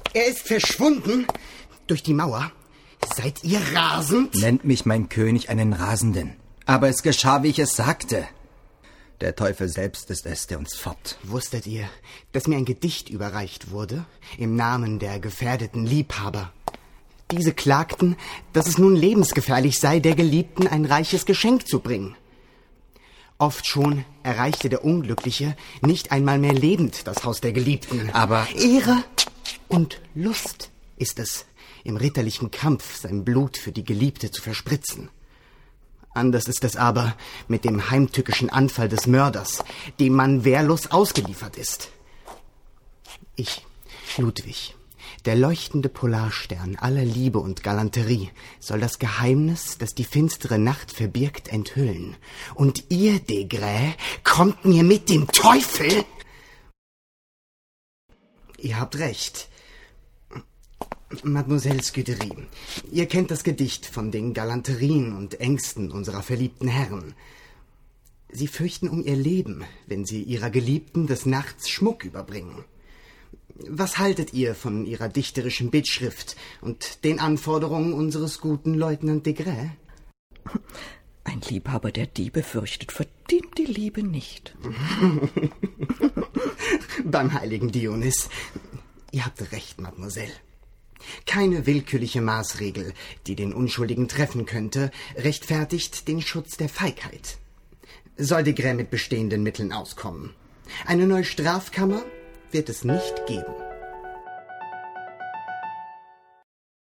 Er ist verschwunden. Durch die Mauer. Seid ihr rasend? Nennt mich mein König einen Rasenden. Aber es geschah, wie ich es sagte. Der Teufel selbst ist es, der uns foppt. Wusstet ihr, dass mir ein Gedicht überreicht wurde, im Namen der gefährdeten Liebhaber? Diese klagten, dass es nun lebensgefährlich sei, der Geliebten ein reiches Geschenk zu bringen. Oft schon erreichte der Unglückliche nicht einmal mehr lebend das Haus der Geliebten. Aber Ehre und Lust ist es, im ritterlichen Kampf sein Blut für die Geliebte zu verspritzen. Anders ist es aber mit dem heimtückischen Anfall des Mörders, dem man wehrlos ausgeliefert ist. Ich, Ludwig, der leuchtende Polarstern aller Liebe und Galanterie, soll das Geheimnis, das die finstere Nacht verbirgt, enthüllen. Und ihr, Desgrais, kommt mir mit dem Teufel? Ihr habt recht. Mademoiselle Scudery, ihr kennt das Gedicht von den Galanterien und Ängsten unserer verliebten Herren. Sie fürchten um ihr Leben, wenn sie ihrer Geliebten des Nachts Schmuck überbringen. Was haltet ihr von ihrer dichterischen Bittschrift und den Anforderungen unseres guten Leutnant Desgrais? Ein Liebhaber, der Diebe fürchtet, verdient die Liebe nicht. Beim heiligen Dionys. Ihr habt recht, Mademoiselle. Keine willkürliche Maßregel, die den Unschuldigen treffen könnte, rechtfertigt den Schutz der Feigheit. Soll Desgrais mit bestehenden Mitteln auskommen? Eine neue Strafkammer wird es nicht geben.